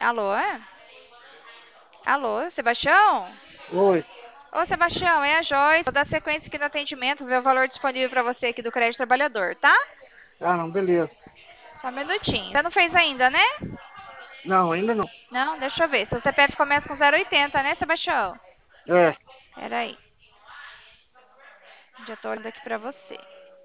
Alô? Alô, Sebastião? Oi. Ô, Sebastião, é a Joyce. Vou dar sequência aqui no atendimento, ver o valor disponível para você aqui do crédito trabalhador, tá? Ah, não, beleza. Só um minutinho. Você não fez ainda, né? Não, ainda não. Não, deixa eu ver. Seu CPF começa com 0,80, né, Sebastião? É, Peraí. Já tô olhando aqui para você.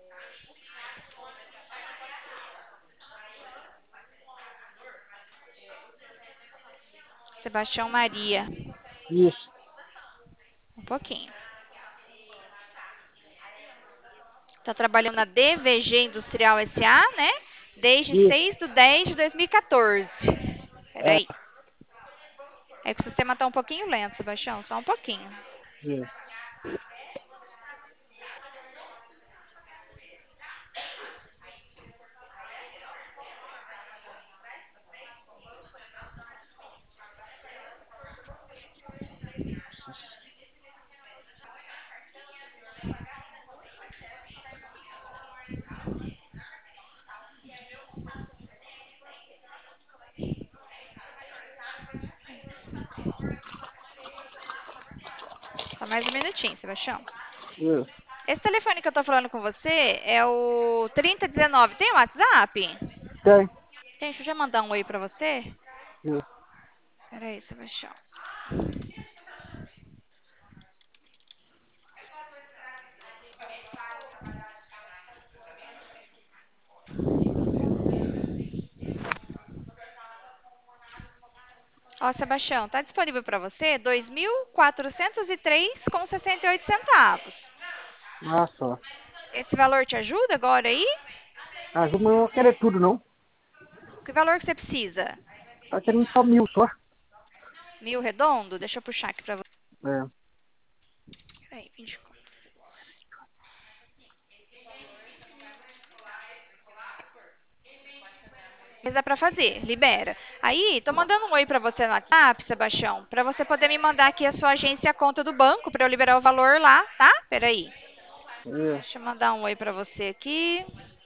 Sebastião Maria. isso, Um pouquinho. Tá trabalhando na DVG Industrial SA, né? Desde isso. 6/10/2014. É, Peraí. É que o sistema tá um pouquinho lento, Sebastião. Só um pouquinho. isso. Só mais um minutinho, Sebastião. Isso. Esse telefone que eu tô falando com você é o 3019. Tem o WhatsApp? Tem. Tem, deixa eu já mandar um oi pra você. Isso. Peraí, Sebastião. Ó, Sebastião, tá disponível para você 2.403,68 centavos. Ah, só. Esse valor te ajuda agora aí? Ajuda, mas não vou querer tudo, não. Que valor que você precisa? Tá querendo só 1.000 só. 1.000 redondo? Deixa eu puxar aqui para você. É. Peraí, 24. Mas dá para fazer, libera. Aí, tô mandando um oi para você no WhatsApp, Sebastião, para você poder me mandar aqui a sua agência e a conta do banco para eu liberar o valor lá, tá? Peraí. É. Deixa eu mandar um oi para você aqui.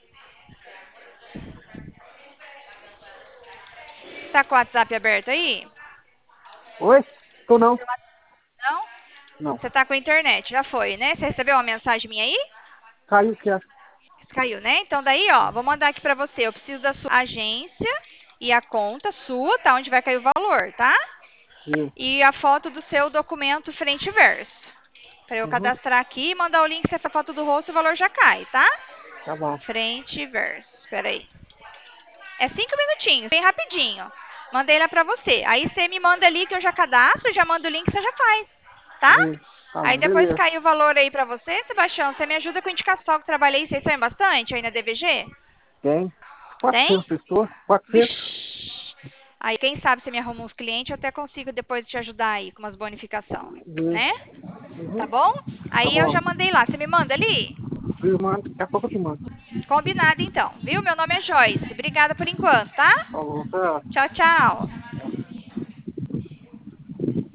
Você tá com o WhatsApp aberto aí? Oi? Tô não. Não? Não. Você tá com a internet, já foi, né? Você recebeu uma mensagem minha aí? Caiu que acho. Caiu, né? Então daí, ó, vou mandar aqui pra você. Eu preciso da sua agência e a conta sua, tá? Onde vai cair o valor, tá? Isso. E a foto do seu documento frente e verso. Pra eu Uhum. cadastrar aqui e mandar o link se essa foto do rosto o valor já cai, tá? Tá bom. Frente e verso. Espera aí. É 5 minutinhos, bem rapidinho. Mandei lá pra você. Aí você me manda ali que eu já cadastro, já mando o link, você já faz, tá? Isso. Tá Aí bom, depois beleza. cai o valor aí pra você, Sebastião. Você me ajuda com indicação que trabalhei. Vocês sabem bastante aí na DVG? Tem. Tem? 400 pessoas. 400. Vixe. Aí, quem sabe você me arruma uns clientes, eu até consigo depois te ajudar aí com umas bonificação, né? Isso. Tá Uhum. bom? Tá Aí eu bom. já mandei lá. Você me manda ali? Eu mando. Daqui a pouco eu te mando. Combinado então, viu? Meu nome é Joyce. Obrigada por enquanto, tá? Falou, tá? Tchau, tchau.